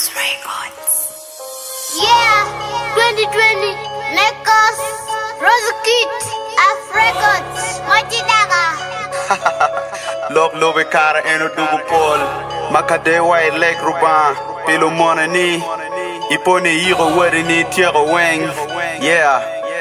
House Records. Yeah, 2020, Nekos, Rosakit, Af Records, Machidaga. Lok lobe kara eno dugu pol Makade wai lek ruban Pilo mona ni Ipone hiro wadi ni tiro weng Yeah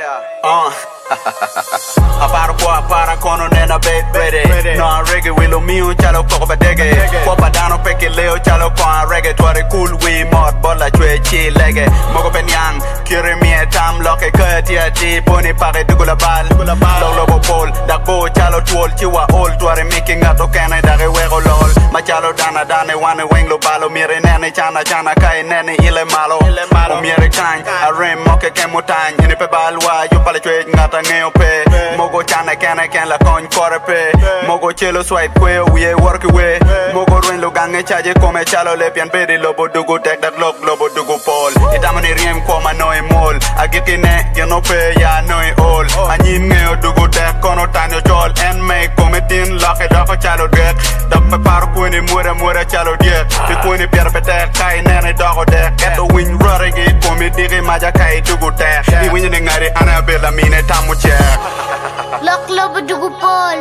Apara kono nena bed ready No reggae wilo miu chalo koko badege Kwa badano peke leo chalo kwa reggae Tware cool we mod bola chwe chi lege Mogo penyang kiri mie tam loke Kaya ti poni pake dugu la bal Lok lobo pol Dakbo chalo tuol chiwa ol Tware miki ngato kene dake wego lol Machalo dana dane wane weng lo balo Mire nene chana kai nene ile malo O mire kany Arem moke kemutany Ini pe balwa yo pale chwe ngata ngeo pe Mogo chana kene ken la kony kore pe Mogo chelo swipe kwe uye work we Mogo ruen lo gange chaje kome chalo lepian pedi lobo dugu tek dak lok lobo dugu pol Itamani riem kwa manoi mol Agikine geno pe ya noi all Anyin ngeo dugu tek kono tanyo chol En me kome tin lake dako chalo dek Dak pe paro kweni mure chalo dek Fi kweni pier pe tek kai nene dako dek Eto win rore gi kome digi maja kai dugu tek I winyo ni ngari anabela mine tamu chek Lok lobo dugu pol.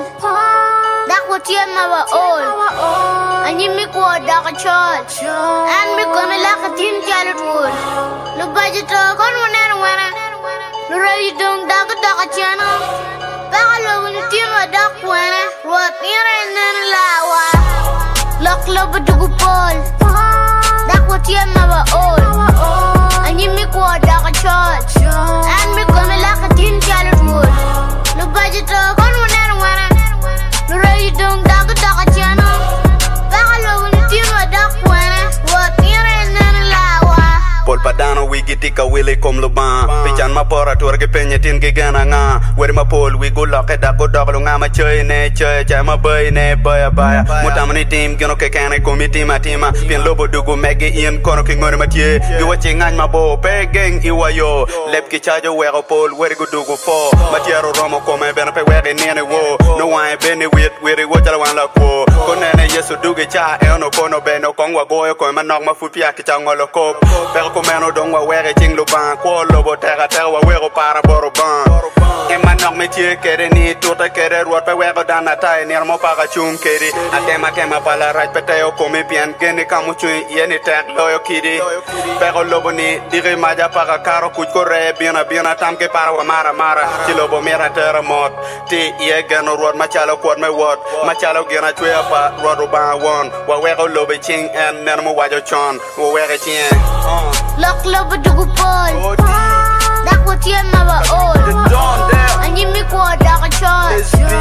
Dak watia mawa all. Anyi mi kwa daka chol. And mi kone laka tin chalo wood. Lo budget kon wana. Lo rayi dong daka chana. Baka lobo ni tima dak wana. Ruat nira nene lawa. Lok lobo dugu pol. Dak watia mawa all. Anyi mi kwa daka chol. And mi kone laka tin chalo wood. Lo budget kon wana. Lo rayi dong daka chana. Baka lobo ni tima dak wana. Ruat nira nene lawa. Pol padano wigi tika wili kom luban Pichan ma pora tuar ke penye tin ke gana nga Weri ma pol wigu loke dako dok lu nga ma choy ne choy Chay ma bay ne baya Mutamani tim gino ke kane komi tima Pien lobo dugu megi in kono ki ngone ma tie Giwa chi ngany ma bo pe geng iwa yo Lep ki chajo wego pol weri gu dugu fo Matiero romo kome bena pe wegi nene wo No wine beni wit wiri wo chala wan la kwo Konene yesu dugi cha eno kono beno kongwa goyo Koe ma nok ma fupia ki cha ngolo kop Kumeno dong wa wege ching lu ban Kwa lobo tega wa wego para boro ban Ema nok me chie kere ni tuta kere ruot pe wego dana tai Nir mo paka chung keri Atema pala raj peteo kome pian Geni kamu chui yeni tek loyo kidi Pego lobo ni digi maja paka karo kuch kore Biona tam ke para wa mara Chi lobo mira tera mot Ti iye geno ruot machalo kuot me wot Machalo gena chui apa ruot ruban won Wa wego lobo ching en nero mo wajo chon Wa wege chien Lok lobo dugu pol. Dak watia mawa all. Anyi mi kwa daka chol.